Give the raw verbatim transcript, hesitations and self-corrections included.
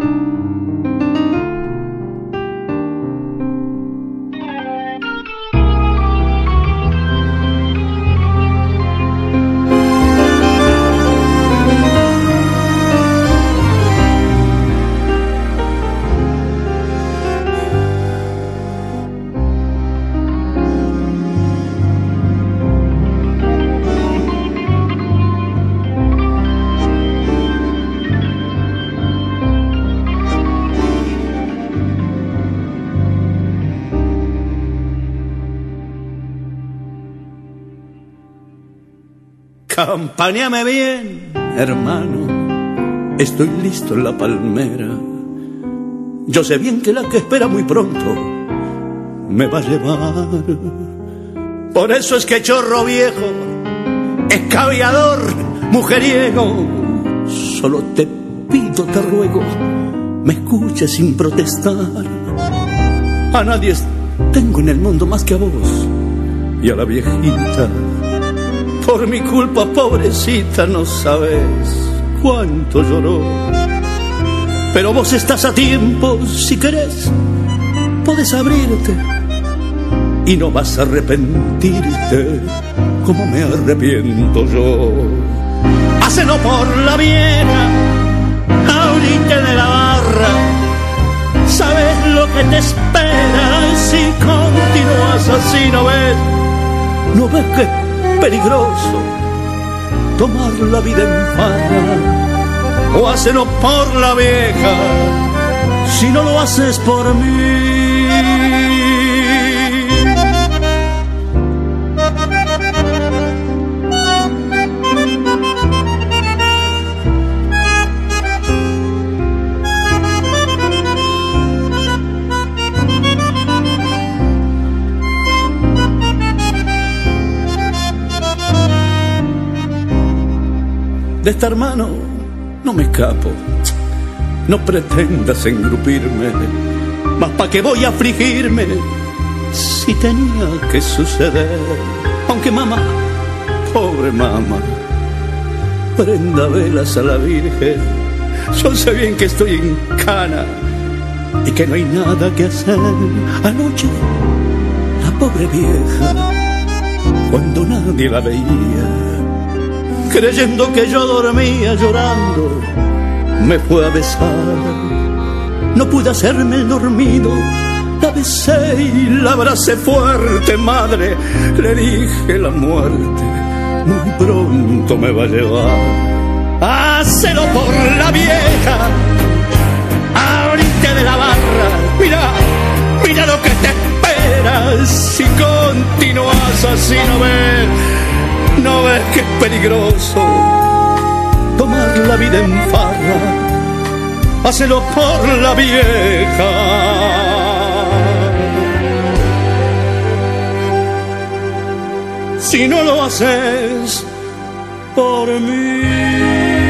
Campañame bien, hermano, estoy listo en la palmera. Yo sé bien que la que espera muy pronto me va a llevar. Por eso es que chorro viejo, escabiador, mujeriego, solo te pido, te ruego, me escuches sin protestar. A nadie tengo en el mundo más que a vos y a la viejita. Por mi culpa, pobrecita, no sabes cuánto lloró. Pero vos estás a tiempo, si querés, podés abrirte y no vas a arrepentirte como me arrepiento yo. Hacelo por la vieja, ahorita de la barra. Sabes lo que te espera si continúas así, ¿no ves? ¿No ves que peligroso tomar la vida en farra? O hacelo por la vieja si no lo haces por mí. De esta, hermano, no me escapo. No pretendas engrupirme, mas pa' qué voy a afligirme si tenía que suceder. Aunque mamá, pobre mamá, prenda velas a la Virgen. Yo sé bien que estoy en cana y que no hay nada que hacer. Anoche, la pobre vieja, cuando nadie la veía, creyendo que yo dormía llorando, me fue a besar. No pude hacerme el dormido, la besé y la abracé fuerte. Madre, le dije, la muerte muy pronto me va a llevar. Hácelo por la vieja, ahorita de la barra. Mira, mira lo que te espera si continúas así, no ves. ¿No ves que es peligroso tomar la vida en farra? Hácelo por la vieja si no lo haces por mí.